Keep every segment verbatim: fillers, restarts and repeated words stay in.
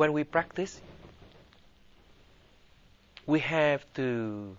when we practice, we have to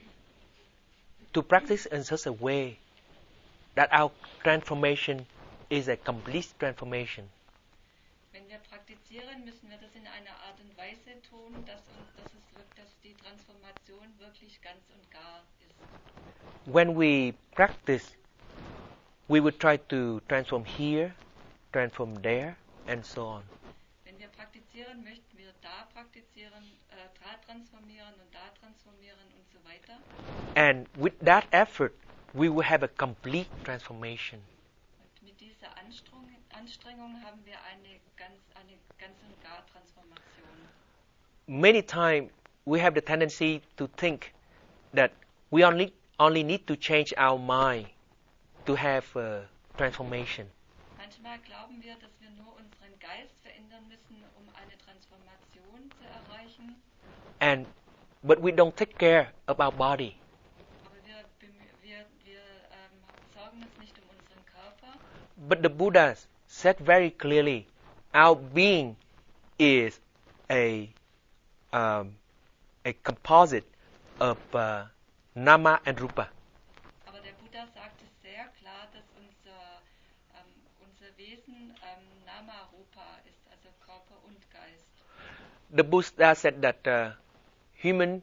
to practice in such a way that our transformation is a complete transformation. Wenn wir praktizieren, müssen wir das in einer Art und Weise tun, dass, uns, dass, es, wirkt, dass die Transformation wirklich ganz und gar ist. When we practice, we would try to transform here, transform there, and so on. Wenn wir praktizieren, möchten wir da praktizieren, äh, da transformieren und da transformieren und so weiter. And with that effort, we will have a complete transformation. Und mit dieser Anstrengung, Anstrengung haben wir eine ganz, eine ganz und gar Transformation. Many times we have the tendency to think that we only only need to change our mind to have a transformation. Manchmal glauben wir, dass wir nur unseren Geist verändern müssen, um eine Transformation zu erreichen. And but we don't take care of our body. Aber wir, bemü- wir, wir ähm, sorgen uns nicht um unseren Körper. But the Buddha said very clearly, our being is a um, a composite of uh, nama and rupa. Aber der Buddha sagte sehr klar, dass unser, ähm, unser Wesen ähm, Nama Rupa ist, also Körper und Geist. The Buddha said that uh, human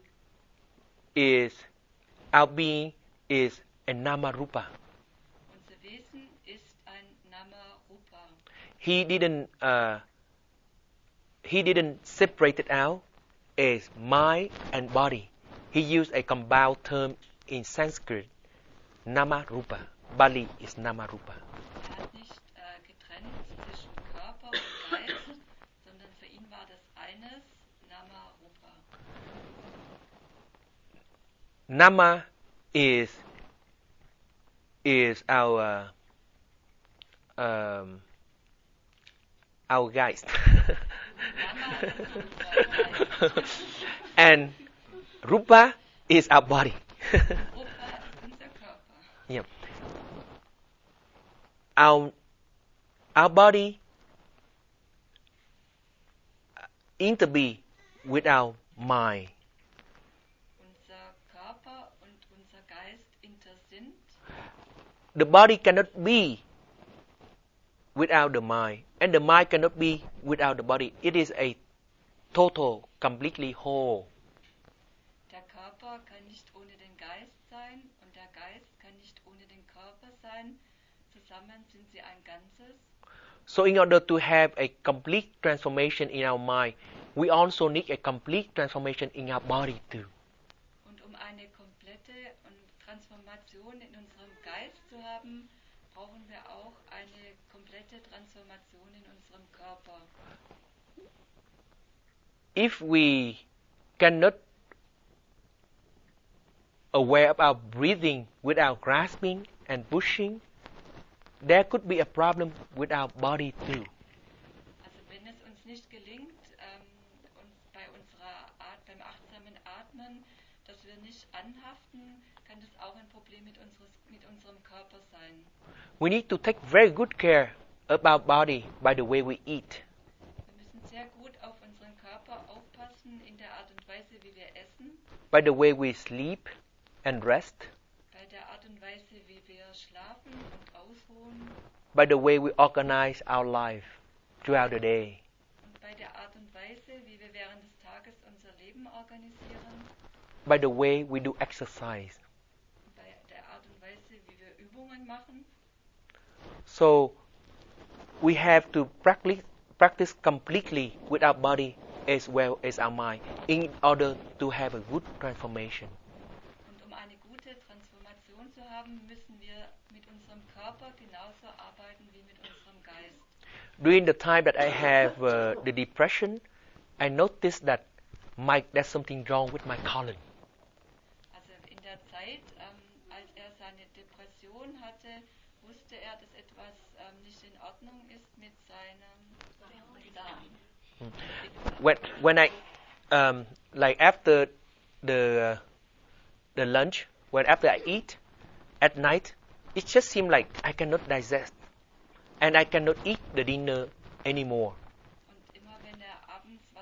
is our being is a nama rupa. Unser Wesen ist ein Nama Rupa. He didn't uh, he didn't separate it out as mind and body. He used a compound term in Sanskrit, nama rupa. Bali is nama rupa. Er hat nicht äh, getrennt zwischen Körper und Geist, sondern für ihn war das eines Nama Rupa. Nama is is our um, our geist. Nama ist unser Geist. And rupa is our body. Rupa ist unser Körper. Yeah. Our our body interbe with our mind. Unser Körper und unser Geist inter sind. The body cannot be without the mind, and the mind cannot be without the body. It is a total, completely whole. Der Körper kann nicht ohne den Geist sein und der Geist kann nicht ohne den Körper sein. Zusammen sind sie ein Ganzes. So in order to have a complete transformation in our mind, we also need a complete transformation in our body too. Und um eine komplette Transformation in unserem Geist zu haben, brauchen wir auch eine komplette Transformation in unserem Körper. If we cannot aware of our breathing without grasping and pushing, there could be a problem with our body too. Also wenn es uns nicht gelingt, ähm, uns bei unserer Art, beim achtsamen Atmen, dass wir nicht anhaften, kann das auch ein Problem mit, unseres, mit unserem Körper sein. We need to take very good care of our body by the way we eat. Wir müssen sehr gut auf unseren Körper aufpassen in der Art und Weise, wie wir essen, By the way we sleep and rest, bei der Art und Weise, wie wir schlafen und ausruhen by the way we organize our life throughout the day. und bei der Art und Weise, wie wir während des Tages unser Leben organisieren, By the way we do exercise. und bei der Art und Weise, wie wir Übungen machen. So we have to practice, practice completely with our body as well as our mind in order to have a good transformation. Und um eine gute Transformation zu haben, müssen wir mit unserem Körper genauso arbeiten wie mit unserem Geist. During the time that I have uh, the depression, I noticed that my, there's something wrong with my colon. Also in der Zeit, ähm, als er seine Depression hatte, wusste er, dass etwas ähm, nicht in Ordnung ist mit seinem Darm. When when I um, like after the uh, the lunch, when after I eat at night, it just seemed like I cannot digest, and I cannot eat the dinner anymore. Und immer wenn er abends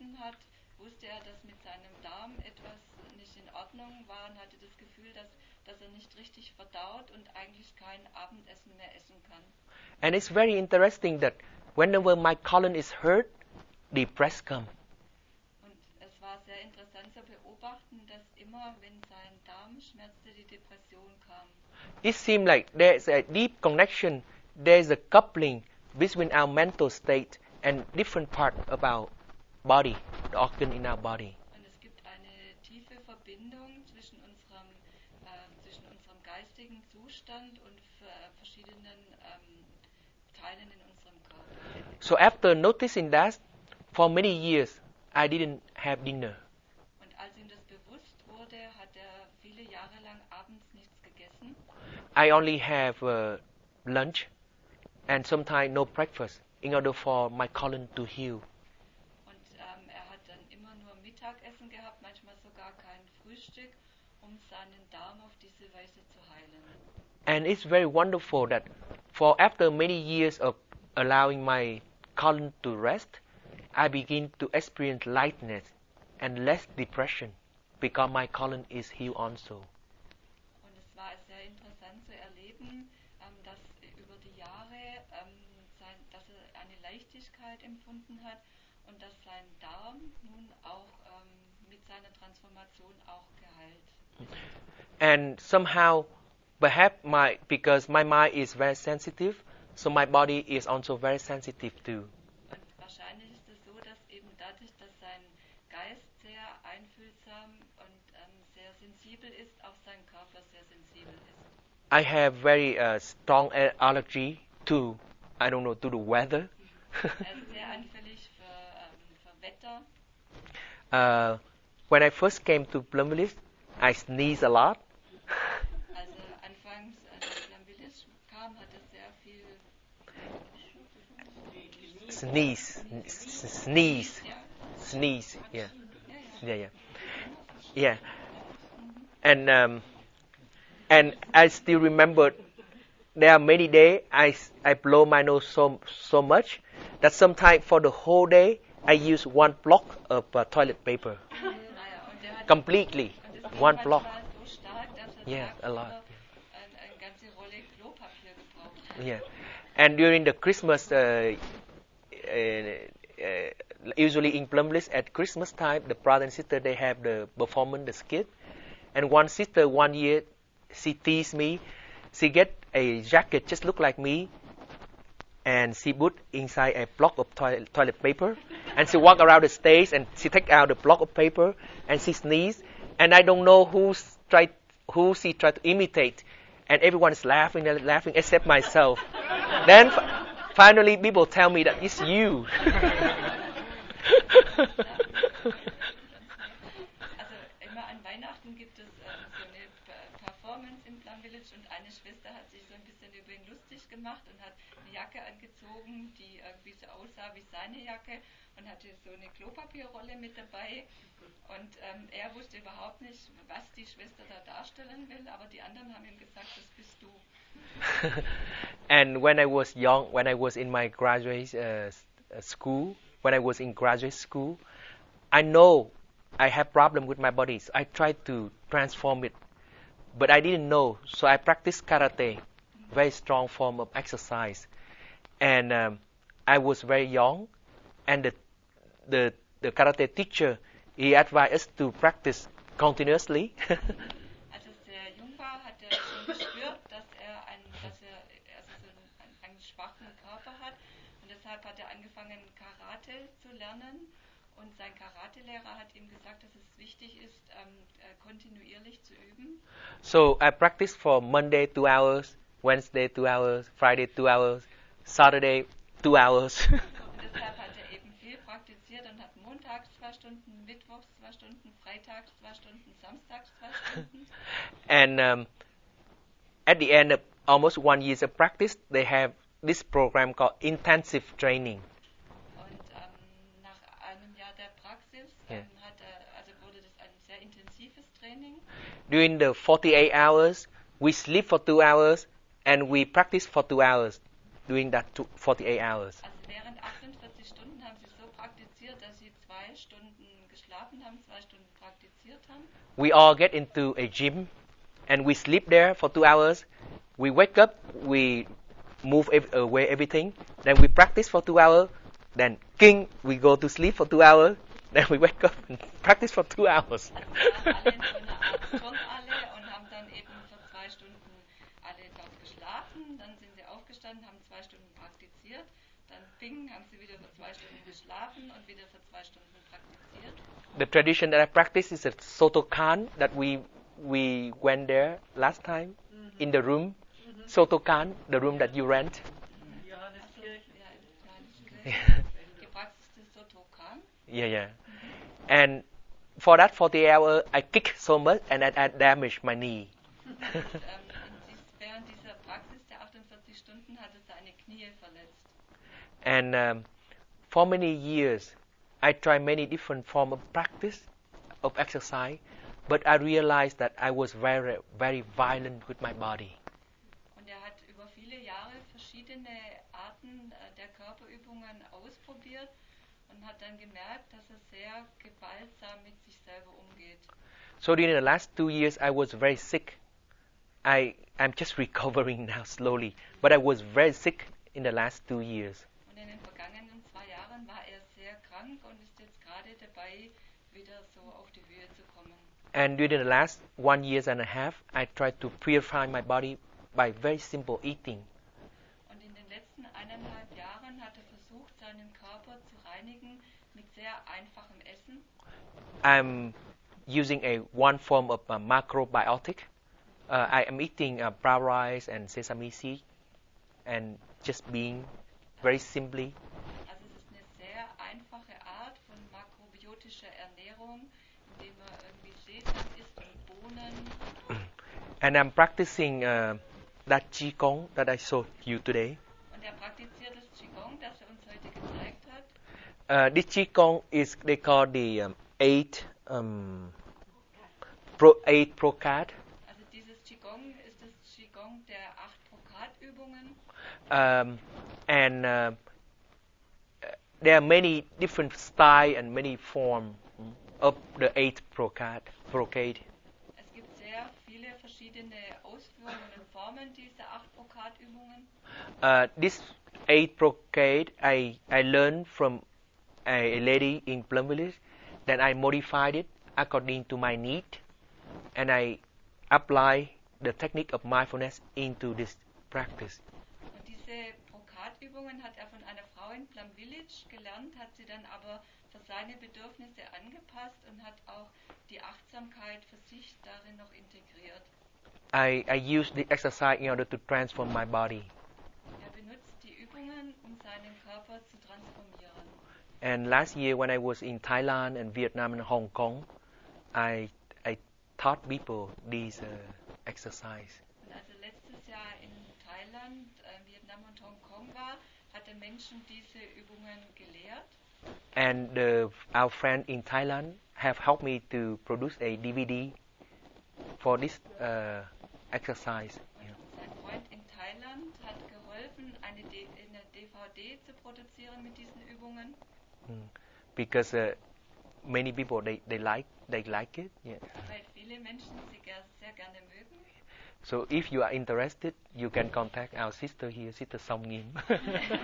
gegessen hat, wusste er, dass mit seinem Darm etwas nicht in Ordnung war und hatte das Gefühl, dass, dass er nicht richtig verdaut und eigentlich kein Abendessen mehr essen kann. And it's very interesting that whenever my colon is hurt, depression comes. Und es war sehr interessant zu beobachten, dass immer, wenn sein Darm schmerzte, die Depression kam. It seems like there's a deep connection, there's a coupling between our mental state and different part of our body, the organ in our body. Und es gibt eine tiefe Verbindung zwischen unserem, äh, zwischen unserem geistigen Zustand und äh, verschiedenen ähm, Teilen in unserem Körper. So after noticing that, for many years, I didn't have dinner. Und als ihm das bewusst wurde, hat er viele Jahre lang abends nichts gegessen. I only have uh, lunch and sometimes no breakfast in order for my colon to heal. Und ähm, er hat dann immer nur Mittagessen gehabt, manchmal sogar kein Frühstück, um seinen Darm auf diese Weise zu heilen. And it's very wonderful that for after many years of allowing my colon to rest, I begin to experience lightness and less depression because my colon is healed also. Und es war sehr interessant zu erleben, ähm, dass über die Jahre, ähm, sein, dass er eine Leichtigkeit empfunden hat und dass sein Darm nun auch ähm, mit seiner Transformation auch geheilt. And somehow, perhaps my because my mind is very sensitive, so my body is also very sensitive too. Und wahrscheinlich ist es so, dass eben dadurch, dass sein Geist sehr einfühlsam und ähm, sehr sensibel ist, auch sein Körper sehr sensibel ist. I have very uh, strong a- allergy to, I don't know, to the weather. Er ist sehr anfällig für, ähm, für Wetter. uh, when I first came to Plum Village, I sneeze a lot. Also anfangs, als er nach Plum Village kam, hat er sehr viel Sneeze, s- sneeze, ja, sneeze. Yeah, ja, ja. yeah, yeah, yeah. And um, and I still remember there are many days I s- I blow my nose so so much that sometimes for the whole day I use one block of uh, toilet paper Naja, und er hat completely, und es ging one block. manchmal so stark, dass er Yeah, a lot. tagsüber ein- eine ganze Rolle Klopapier gebraucht hat. Yeah, and during the Christmas, uh, uh, uh, usually in Plum Village at Christmas time, the brother and sister they have the performance, the skit, and one sister one year she teased me. She get a jacket just look like me, and she put inside a block of toilet, toilet paper, and she walk around the stage and she take out the block of paper and she sneeze, and I don't know who's tried who she tried to imitate, and everyone is laughing and laughing except myself. Then f- finally people tell me that it's you. Also immer an Weihnachten gibt es ähm, so eine P- Performance im Plum Village und eine Schwester hat sich so ein bisschen über ihn lustig gemacht und hat eine Jacke angezogen, die irgendwie so aussah wie seine Jacke und hatte so eine Klopapierrolle mit dabei. Und ähm, er wusste überhaupt nicht, was die Schwester da darstellen will, aber die anderen haben ihm gesagt, das bist du. And when I was young, when I was in my graduate uh, s- uh, school, when I was in graduate school, I know I have problem with my body. So I tried to transform it, but I didn't know. So I practiced karate, very strong form of exercise. And um, I was very young, and the the the karate teacher he advised us to practice continuously. Als er sehr jung war, hat er schon gespürt, dass er, ein, dass er also so einen, einen, einen schwachen Körper hat. Und deshalb hat er angefangen, Karate zu lernen. Und sein Karatelehrer hat ihm gesagt, dass es wichtig ist, ähm, äh, kontinuierlich zu üben. So I practiced for Monday two hours, Wednesday two hours, Friday two hours, Saturday two hours. Und deshalb hat er eben viel praktiziert und hat montags zwei Stunden, mittwochs zwei Stunden, freitags zwei Stunden, samstags zwei Stunden. And um, at the end of almost one year of practice, they have this program called intensive training. Und ähm, nach einem Jahr der Praxis Ja. ähm, hat er, also wurde das ein sehr intensives Training. During the forty-eight hours, we sleep for two hours and we practice for two hours during that two, forty-eight hours. Also während achtundvierzig Stunden haben sie so praktiziert, dass sie zwei Stunden geschlafen haben, zwei Stunden praktiziert haben. We all get into a gym and we sleep there for two hours. We wake up, we move ev- away everything. Then we practice for two hours. Then, king, we go to sleep for two hours. Then we wake up and practice for two hours. Also wir waren alle in so einer Art Turnhalle und haben dann eben für zwei Stunden alle dort geschlafen. Dann sind sie aufgestanden, haben zwei Stunden praktiziert. Dann ping, haben sie wieder für zwei Stunden geschlafen und wieder für zwei Stunden praktiziert. The tradition that I practice is a Sotokan that we we went there last time in the room. Sotokan, the room that you rent. Also, ja, in Johannes die Praxis des Sotokan. Yeah, yeah. And for that forty hours, I kick so much and I, I damaged my knee. Und, ähm, in dies, während dieser Praxis der achtundvierzig Stunden hat er seine Knie verletzt. And um, for many years, I tried many different forms of practice, of exercise, but I realized that I was very, very violent with my body. Und er hat über viele Jahre verschiedene Arten äh, der Körperübungen ausprobiert und hat dann gemerkt, dass er sehr gewaltsam mit sich selber umgeht. So during the last two years, I was very sick. I, I'm just recovering now slowly, but I was very sick in the last two years. Und in den vergangenen zwei Jahren war er sehr krank und ist jetzt gerade dabei, wieder so auf die Höhe zu kommen. And during the last one years and a half, I tried to purify my body by very simple eating. Und in den letzten eineinhalb Jahren hat er versucht, seinen Körper zu reinigen mit sehr einfachem Essen. I'm using a one form of uh, macrobiotic. Uh, I am eating uh, brown rice and sesame seed, and just being very simply. Also es ist eine sehr einfache Art von makrobiotischer Ernährung, indem man irgendwie Sesam isst und Bohnen. And I'm practicing uh, that Qigong that I showed you today. Und er praktiziert das Qigong, das er uns heute gezeigt hat. Uh, this Qigong is they call the um, eight um, pro eight Prokat. Also dieses Qigong ist das Qigong der acht Prokat-Übungen. Um, and uh, there are many different style and many form of the eight Prokat. Prokat. Es gibt sehr viele verschiedene Ausführungen und Formen dieser acht Prokat-Übungen. Uh, this eight Prokat I I learned from a, a lady in Plum Village. Then I modified it according to my need, and I apply the technique of mindfulness into this practice. Und diese Prokat-Übungen hat er von einer Frau in Plum Village gelernt, hat sie dann aber für seine Bedürfnisse angepasst und hat auch die Achtsamkeit für sich darin noch integriert. I, I use the exercise in order to transform my body. Er benutzt die Übungen, um seinen Körper zu transformieren. And last year when I was in Thailand and Vietnam and Hong Kong, I I taught people these uh, exercise. Und als er letztes Jahr in Thailand, äh, Vietnam und Hongkong war, hat er Menschen diese Übungen gelehrt. And uh, our friend in Thailand have helped me to produce a D V D for this uh, exercise. Yeah. Sein Freund in Thailand hat geholfen, eine, D- eine D V D zu produzieren mit diesen Übungen. Mm. Because uh, many people they, they like they like it. Yeah. Weil viele Menschen sie ger sehr gerne mögen. So if you are interested, you can contact our sister here, Sister Song Ngim. Wenn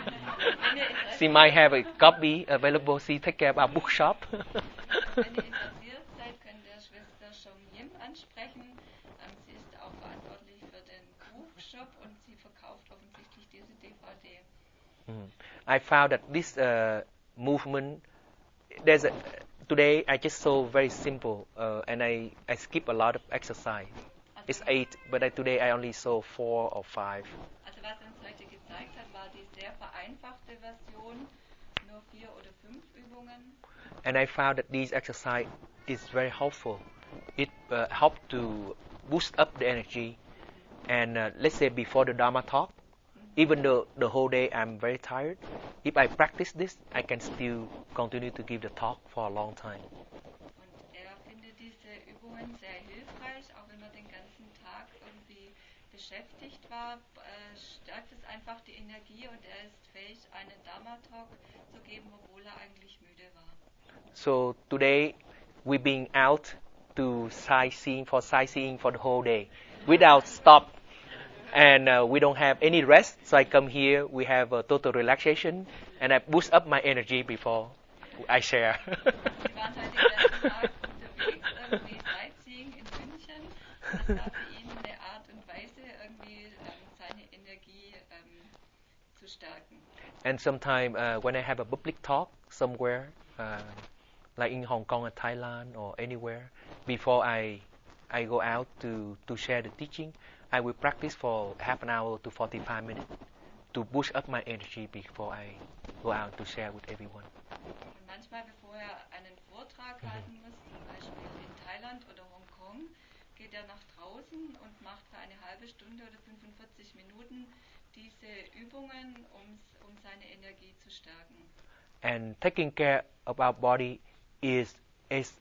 ihr Interesse She might have a copy available. She take care of our bookshop. Wenn ihr interessiert seid, könnt ihr Schwester Shom Yim ansprechen. Ähm, sie ist auch verantwortlich für den Buchshop und sie verkauft offensichtlich diese D V D. Mm. I found that this uh, movement, there's a, today I just saw very simple, uh, and I, I skip a lot of exercise. It's Also, eight, but I, today I only saw four or five. also was er uns heute gezeigt hat, war die sehr vereinfachte Version, nur vier oder fünf Übungen. And I found that this exercise is very helpful. It uh, helps to boost up the energy. And uh, let's say before the Dharma talk, even though the whole day I'm very tired, if I practice this, I can still continue to give the talk for a long time. Und er findet diese Übungen sehr hilfreich, auch wenn er den ganzen Tag irgendwie beschäftigt war, äh, stärkt es einfach die Energie und er ist fähig, einen Dharma-Talk zu geben, obwohl er eigentlich müde war. So today, we've been out to sightseeing for sightseeing for the whole day without stop. And uh, we don't have any rest, so I come here, we have a total relaxation, and I boost up my energy before I share. Wir waren heute den ganzen Tag unterwegs, irgendwie Sightseeing in München. Das war für ihn eine Art und Weise, irgendwie ähm, seine Energie ähm, zu stärken. And sometimes uh, when I have a public talk somewhere, uh, like in Hong Kong or Thailand or anywhere, before I I go out to, to share the teaching, I will practice for half an hour to forty-five minutes to boost up my energy before I go out to share with everyone. Und manchmal, bevor er einen Vortrag halten muss, zum Beispiel in Thailand oder Hongkong, geht er nach draußen und macht für eine halbe Stunde oder fünfundvierzig Minuten diese Übungen, um, um seine Energie zu stärken. And taking care of our body is is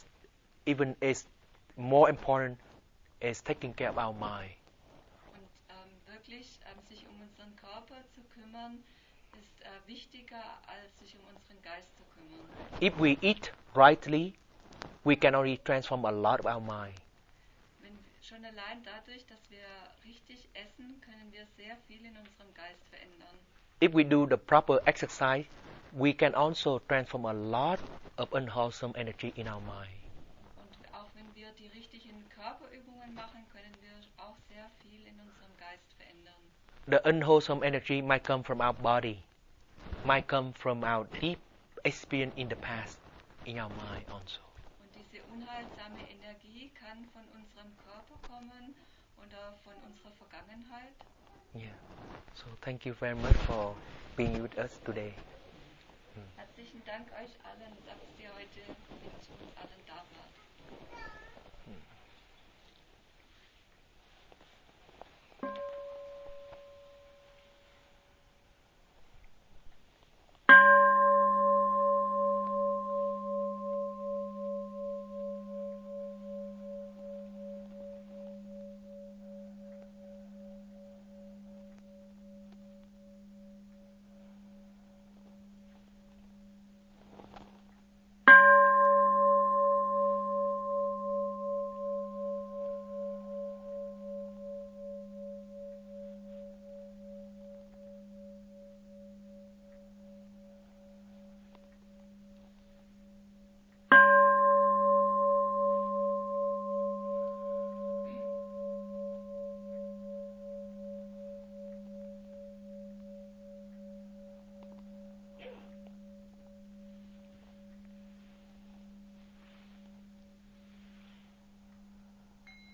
even is more important as taking care of our mind. Und ähm, wirklich ähm, sich um unseren Körper zu kümmern, ist äh, wichtiger, als sich um unseren Geist zu kümmern. If we eat rightly, we can already transform a lot of our mind. Wenn schon allein dadurch, dass wir richtig essen, können wir sehr viel in unserem Geist verändern. If we do the proper exercise, we can also transform a lot of unwholesome energy in our mind. Und auch wenn wir die richtigen Körperübungen machen, können wir auch sehr viel in unserem Geist verändern. The unwholesome energy might come from our body, might come from our deep experience in the past, in our mind also. Und diese unheilsame Energie kann von unserem Körper kommen oder von unserer Vergangenheit. Yeah. So thank you very much for being with us today. Herzlichen Dank euch allen, dass ihr heute mit uns allen da wart.